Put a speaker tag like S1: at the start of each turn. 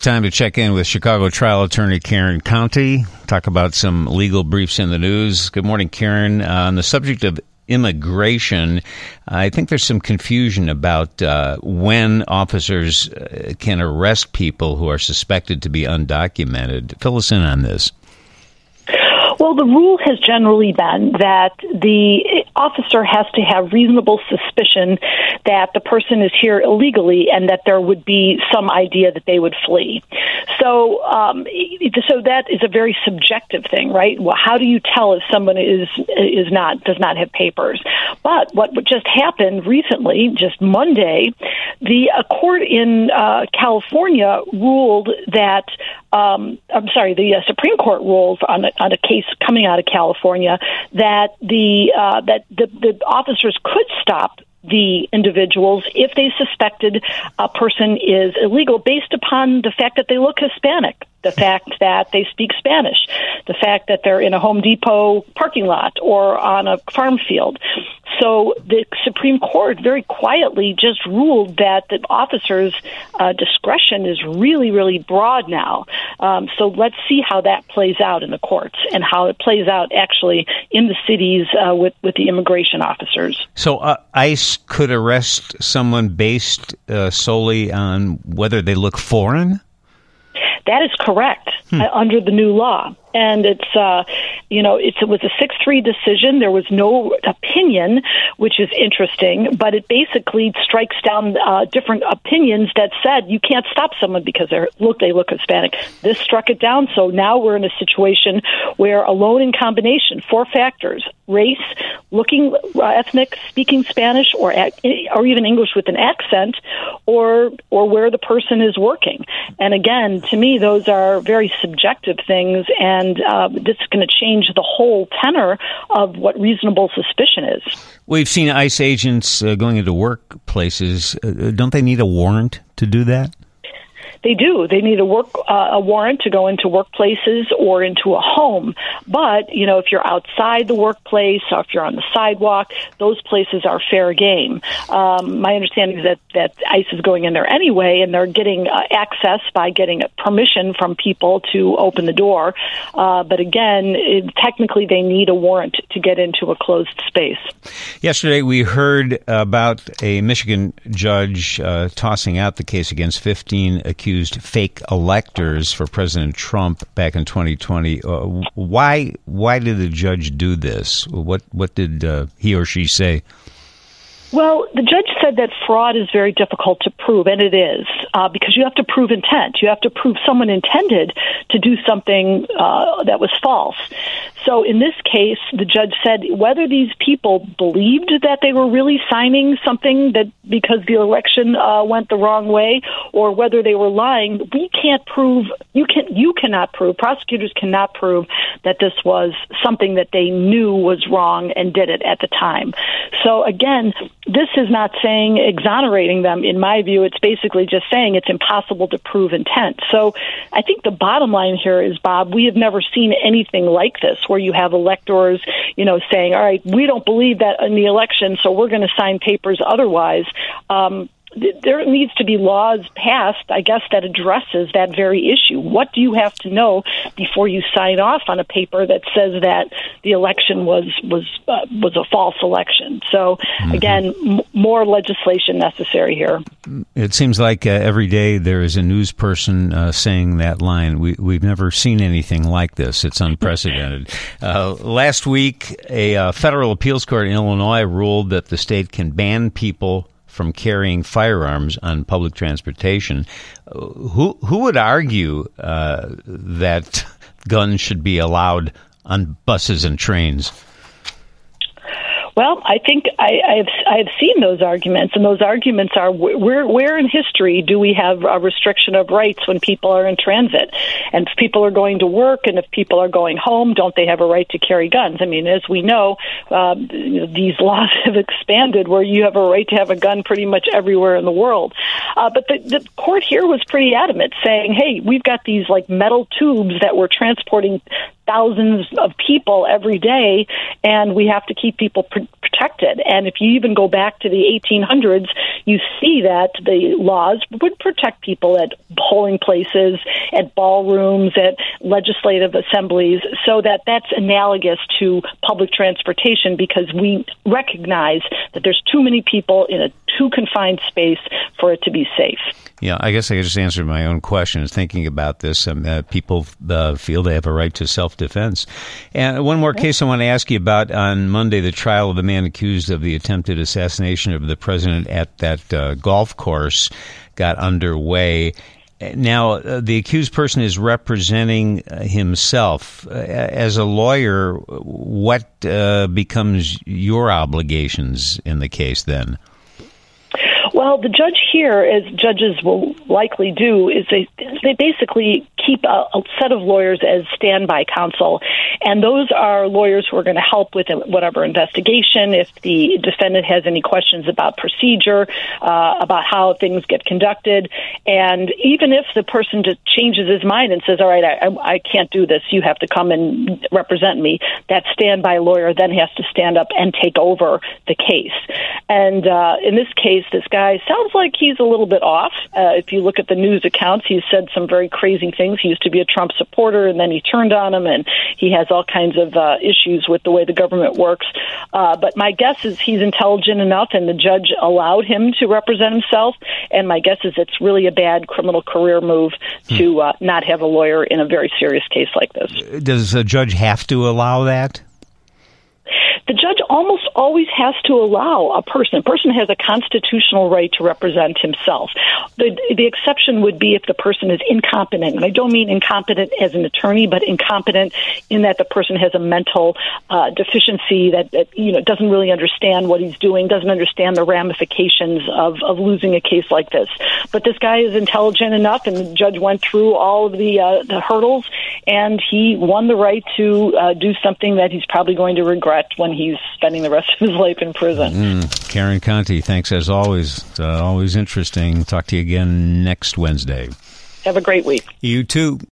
S1: Time to check in with Chicago trial attorney Karen County, talk about some legal briefs in the news. Good morning, Karen. On the subject of immigration, I think there's some confusion about when officers can arrest people who are suspected to be undocumented. Fill us in on this.
S2: Well, the rule has generally been that the officer has to have reasonable suspicion that the person is here illegally and that there would be some idea that they would flee. So that is a very subjective thing, right? Well, how do you tell if someone does not have papers? But what just happened recently, just Monday, the court in California ruled that the Supreme Court ruled on a case coming out of California that the officers could stop the individuals if they suspected a person is illegal based upon the fact that they look Hispanic, the fact that they speak Spanish, the fact that they're in a Home Depot parking lot or on a farm field. So the Supreme Court very quietly just ruled that the officers' discretion is really, really broad now. So let's see how that plays out in the courts and how it plays out actually in the cities with the immigration officers.
S1: So ICE could arrest someone based solely on whether they look foreign?
S2: That is correct under the new law. And it was a 6-3 decision. There was no opinion, which is interesting, but it basically strikes down different opinions that said you can't stop someone because they look Hispanic. This struck it down. So now we're in a situation where alone in combination, 4 factors: race, looking ethnic, speaking Spanish, or even English with an accent, or where the person is working. And again, to me, those are very subjective things, and this is going to change the whole tenor of what reasonable suspicion is.
S1: We've seen ICE agents going into workplaces. Don't they need a warrant to do that?
S2: They do. They need a warrant to go into workplaces or into a home. But, if you're outside the workplace or if you're on the sidewalk, those places are fair game. My understanding is that ICE is going in there anyway, and they're getting access by getting permission from people to open the door. But again, technically they need a warrant to get into a closed space.
S1: Yesterday we heard about a Michigan judge tossing out the case against 15 accused fake electors for President Trump back in 2020. Why did the judge do this? What did he or she say?
S2: Well, the judge said that fraud is very difficult to prove, and it is, because you have to prove intent. You have to prove someone intended to do something that was false. So in this case, the judge said whether these people believed that they were really signing something that because the election went the wrong way, or whether they were lying, we can't prove. You cannot prove. Prosecutors cannot prove that this was something that they knew was wrong and did it at the time. So again, this is not saying exonerating them. In my view, it's basically just saying it's impossible to prove intent. So I think the bottom line here is, Bob, we have never seen anything like this where you have electors, saying, all right, we don't believe that in the election, so we're going to sign papers otherwise. There needs to be laws passed, I guess, that addresses that very issue. What do you have to know before you sign off on a paper that says that the election was a false election? So, again, more legislation necessary here.
S1: It seems like every day there is a news person saying that line. We've never seen anything like this. It's unprecedented. Last week, a federal appeals court in Illinois ruled that the state can ban people from carrying firearms on public transportation. Who would argue that guns should be allowed on buses and trains?
S2: Well, I think I have seen those arguments, and those arguments are where in history do we have a restriction of rights when people are in transit? And if people are going to work and if people are going home, don't they have a right to carry guns? I mean, as we know, these laws have expanded where you have a right to have a gun pretty much everywhere in the world. But the court here was pretty adamant, saying, hey, we've got these like metal tubes that we're transporting thousands of people every day, and we have to keep people protected. And if you even go back to the 1800s, you see that the laws would protect people at polling places, at ballrooms, at legislative assemblies, so that's analogous to public transportation, because we recognize that there's too many people in a too confined space for it to be safe.
S1: Yeah, I guess I just answered my own question thinking about this. People feel they have a right to self-defense. And one more case I want to ask you about. On Monday, the trial of the man accused of the attempted assassination of the president at that golf course got underway. Now, the accused person is representing himself. As a lawyer, what becomes your obligations in the case then?
S2: Well, the judge here, as judges will likely do, is they basically keep a set of lawyers as standby counsel, and those are lawyers who are going to help with whatever investigation. If the defendant has any questions about procedure, about how things get conducted, and even if the person just changes his mind and says, all right, I can't do this, you have to come and represent me, that standby lawyer then has to stand up and take over the case. And in this case, this guy sounds like he's a little bit off. If you look at the news accounts, he's said some very crazy things. He used to be a Trump supporter, and then he turned on him, and he has all kinds of issues with the way the government works. But my guess is he's intelligent enough, and the judge allowed him to represent himself. And my guess is it's really a bad criminal career move to not have a lawyer in a very serious case like this.
S1: Does a judge have to allow that?
S2: The judge almost always has to allow a person. A person has a constitutional right to represent himself. The exception would be if the person is incompetent. And I don't mean incompetent as an attorney, but incompetent in that the person has a mental deficiency that doesn't really understand what he's doing, doesn't understand the ramifications of losing a case like this. But this guy is intelligent enough, and the judge went through all of the hurdles, and he won the right to do something that he's probably going to regret when he's spending the rest of his life in prison.
S1: Karen Conti, thanks as always. Always interesting. Talk to you again next Wednesday.
S2: Have a great week.
S1: You too.